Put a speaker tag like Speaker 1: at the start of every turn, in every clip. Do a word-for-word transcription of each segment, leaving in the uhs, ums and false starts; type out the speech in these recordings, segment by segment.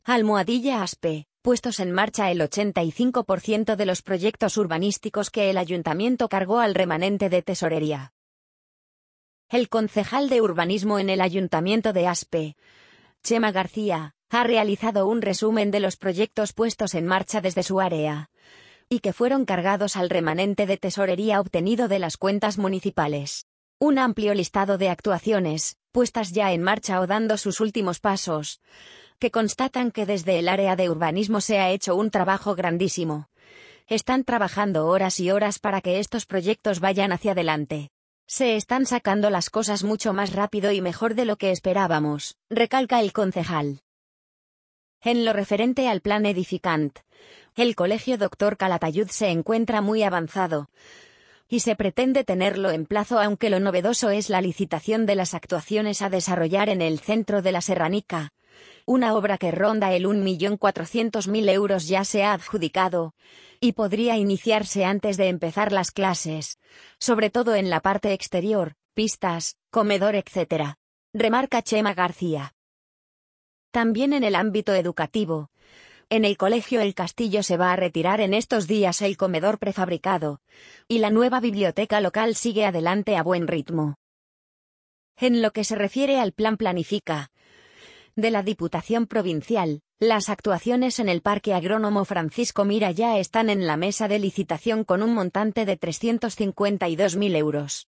Speaker 1: Almohadilla Aspe, puestos en marcha el ochenta y cinco por ciento de los proyectos urbanísticos que el ayuntamiento cargó al remanente de tesorería. El concejal de urbanismo en el ayuntamiento de Aspe, Chema García, ha realizado un resumen de los proyectos puestos en marcha desde su área, y que fueron cargados al remanente de tesorería obtenido de las cuentas municipales. Un amplio listado de actuaciones, puestas ya en marcha o dando sus últimos pasos, que constatan que desde el área de urbanismo se ha hecho un trabajo grandísimo. Están trabajando horas y horas para que estos proyectos vayan hacia adelante. Se están sacando las cosas mucho más rápido y mejor de lo que esperábamos, recalca el concejal. En lo referente al plan edificant, el Colegio Doctor Calatayud se encuentra muy avanzado, y se pretende tenerlo en plazo, aunque lo novedoso es la licitación de las actuaciones a desarrollar en el centro de la Serranica. Una obra que ronda el un millón cuatrocientos mil euros ya se ha adjudicado, y podría iniciarse antes de empezar las clases, sobre todo en la parte exterior, pistas, comedor etcétera. Remarca Chema García. También en el ámbito educativo, en el Colegio El Castillo se va a retirar en estos días el comedor prefabricado, y la nueva biblioteca local sigue adelante a buen ritmo. En lo que se refiere al plan Planifica de la Diputación Provincial, las actuaciones en el Parque Agrónomo Francisco Mira ya están en la mesa de licitación con un montante de trescientos cincuenta y dos mil euros.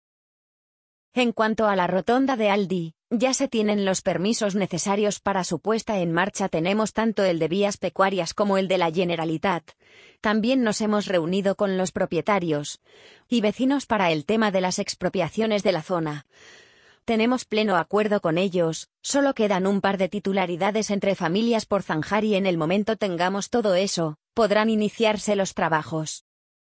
Speaker 1: En cuanto a la rotonda de Aldi, ya se tienen los permisos necesarios para su puesta en marcha. Tenemos tanto el de vías pecuarias como el de la Generalitat. También nos hemos reunido con los propietarios y vecinos para el tema de las expropiaciones de la zona. Tenemos pleno acuerdo con ellos, solo quedan un par de titularidades entre familias por zanjar y en el momento tengamos todo eso, podrán iniciarse los trabajos.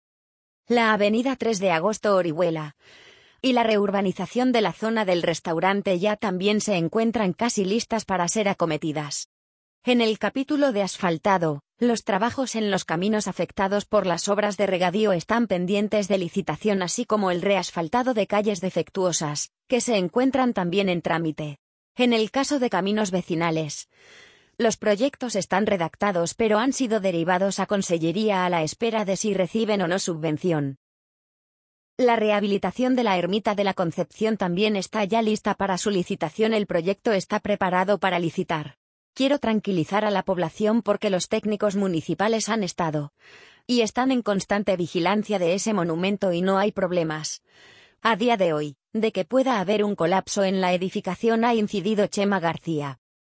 Speaker 1: La avenida tres de agosto Orihuela y la reurbanización de la zona del restaurante ya también se encuentran casi listas para ser acometidas. En el capítulo de asfaltado, los trabajos en los caminos afectados por las obras de regadío están pendientes de licitación, así como el reasfaltado de calles defectuosas, que se encuentran también en trámite. En el caso de caminos vecinales, los proyectos están redactados pero han sido derivados a Consellería a la espera de si reciben o no subvención. La rehabilitación de la Ermita de la Concepción también está ya lista para su licitación. El proyecto está preparado para licitar. Quiero tranquilizar a la población porque los técnicos municipales han estado y están en constante vigilancia de ese monumento y no hay problemas. A día de hoy, de que pueda haber un colapso en la edificación, ha incidido Chema García.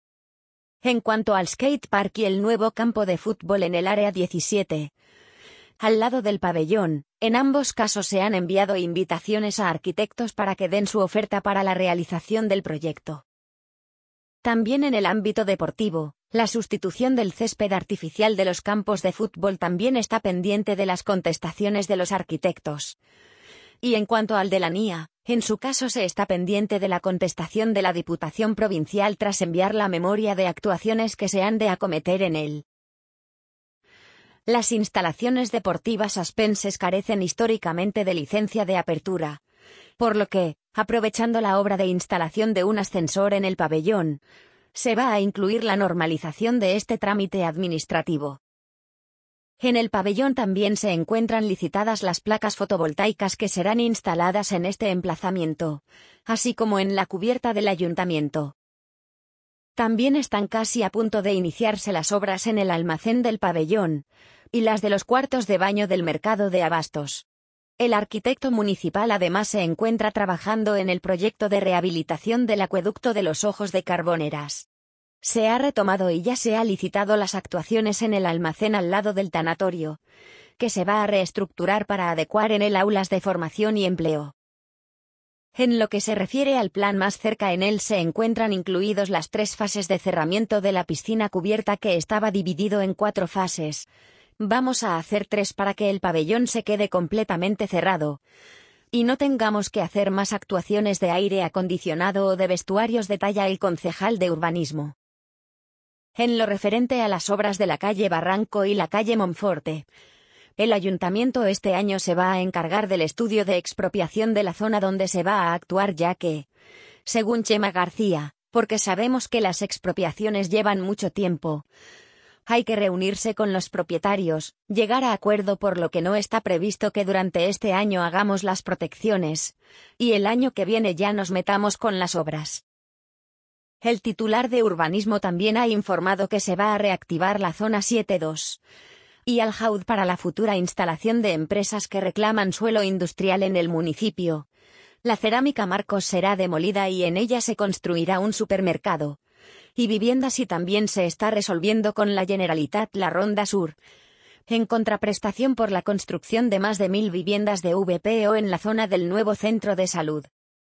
Speaker 1: En cuanto al skate park y el nuevo campo de fútbol en el área diecisiete, al lado del pabellón, en ambos casos se han enviado invitaciones a arquitectos para que den su oferta para la realización del proyecto. También en el ámbito deportivo, la sustitución del césped artificial de los campos de fútbol también está pendiente de las contestaciones de los arquitectos. Y en cuanto al de la N I A, en su caso se está pendiente de la contestación de la Diputación Provincial tras enviar la memoria de actuaciones que se han de acometer en él. Las instalaciones deportivas aspenses carecen históricamente de licencia de apertura, por lo que, aprovechando la obra de instalación de un ascensor en el pabellón, se va a incluir la normalización de este trámite administrativo. En el pabellón también se encuentran licitadas las placas fotovoltaicas que serán instaladas en este emplazamiento, así como en la cubierta del ayuntamiento. También están casi a punto de iniciarse las obras en el almacén del pabellón y las de los cuartos de baño del mercado de abastos. El arquitecto municipal además se encuentra trabajando en el proyecto de rehabilitación del acueducto de los Ojos de Carboneras. Se ha retomado y ya se ha licitado las actuaciones en el almacén al lado del tanatorio, que se va a reestructurar para adecuar en él aulas de formación y empleo. En lo que se refiere al plan más cerca, en él se encuentran incluidos las tres fases de cerramiento de la piscina cubierta que estaba dividido en cuatro fases. Vamos a hacer tres para que el pabellón se quede completamente cerrado y no tengamos que hacer más actuaciones de aire acondicionado o de vestuarios, detalla el concejal de urbanismo. En lo referente a las obras de la calle Barranco y la calle Monforte, el ayuntamiento este año se va a encargar del estudio de expropiación de la zona donde se va a actuar, ya que, según Chema García, porque sabemos que las expropiaciones llevan mucho tiempo. Hay que reunirse con los propietarios, llegar a acuerdo por lo que no está previsto que durante este año hagamos las protecciones, y el año que viene ya nos metamos con las obras. El titular de urbanismo también ha informado que se va a reactivar la zona siete dos y Al Haud para la futura instalación de empresas que reclaman suelo industrial en el municipio. La cerámica Marcos será demolida y en ella se construirá un supermercado y viviendas, y también se está resolviendo con la Generalitat la Ronda Sur, en contraprestación por la construcción de más de mil viviendas de V P O en la zona del nuevo centro de salud.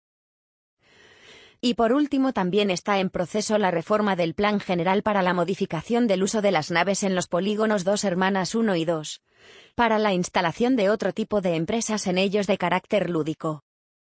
Speaker 1: Y por último también está en proceso la reforma del Plan General para la modificación del uso de las naves en los polígonos Dos Hermanas uno y dos, para la instalación de otro tipo de empresas en ellos de carácter lúdico.